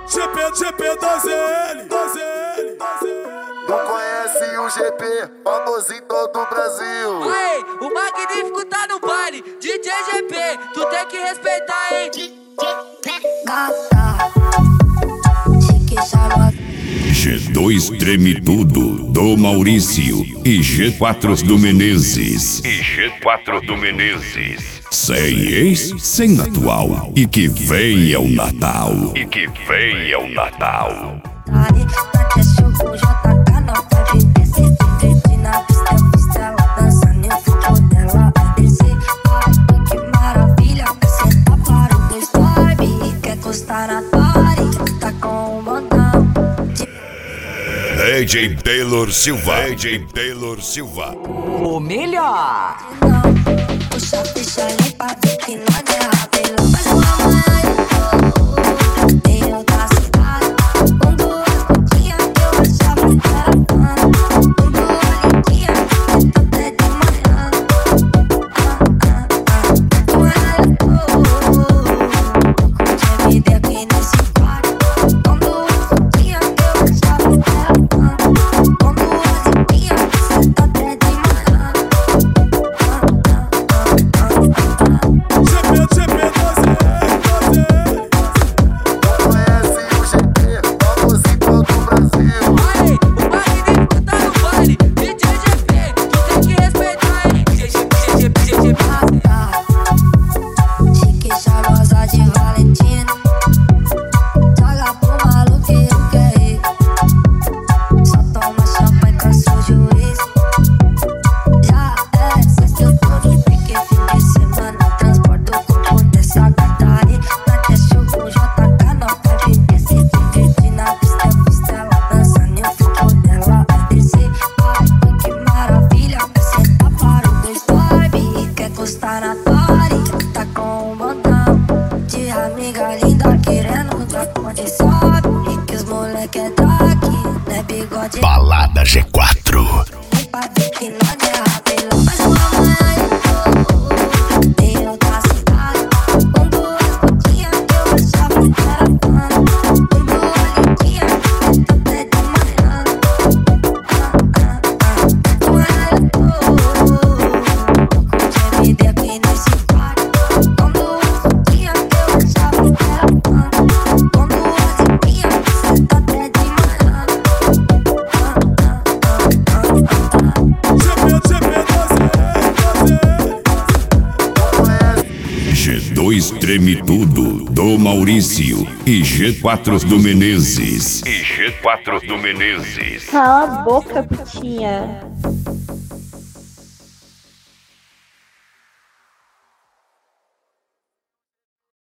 GP2L. Não conhece o GP, famoso em todo o Brasil. Aê, o magnífico tá no baile, DJ GP, tu tem que respeitar, hein? G2 Treme Tudo, do Maurício, e G4 do Menezes. Sem ex, sem atual, e que venha o Natal. DJ Taylor Silva. O melhor. Puxa, ficha limpa, que nós é rapelão. Mas uma manhã em outra cidade, com duas boquinhas que eu achava que era fã. Com duas lindinhas, até de manhã. Com ela tinha vida aqui nesse quarto. Com duas boquinhas que eu achava que era fã. Com duas lindinhas, até de manhã. Tá com um montão de amiga linda querendo dar conta. Sabe que os moleque é daqui, né, bigode. Balada G4. Pra ver que nós é rapelão. Mas uma manhã em outra cidade, com duas boquinhas que eu achava que era fã. Com duas lindinhas, até de manhã. Com ela tinha vida aqui nesse quarto. Com duas boquinhas que eu achava que era fã. Com duas lindinhas, até de manhã. G2 Treme Tudo, do Maurício, e G4 do Menezes. Cala a boca, putinha.